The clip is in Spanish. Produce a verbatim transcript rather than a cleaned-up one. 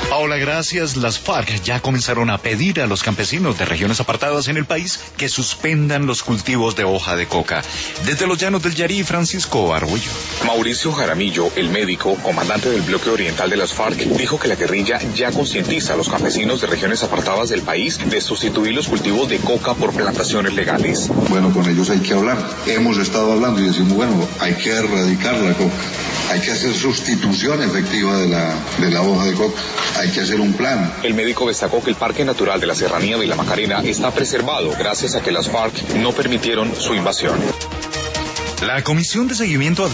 Paola, gracias. Las FARC ya comenzaron a pedir a los campesinos de regiones apartadas en el país que suspendan los cultivos de hoja de coca. Desde los llanos del Yarí, Francisco Argüello. Mauricio Jaramillo, el médico, comandante del bloque oriental de las FARC, dijo que la guerrilla ya concientiza a los campesinos de regiones apartadas del país de sustituir los cultivos de coca por plantaciones legales. Bueno, con ellos hay que hablar. Hemos estado hablando y decimos, bueno, hay que erradicar la coca. Hay que hacer sustitución efectiva de la, de la hoja de coca. Hay que hacer un plan. El médico destacó que el Parque Natural de la Serranía de la Macarena está preservado gracias a que las FARC no permitieron su invasión. La Comisión de Seguimiento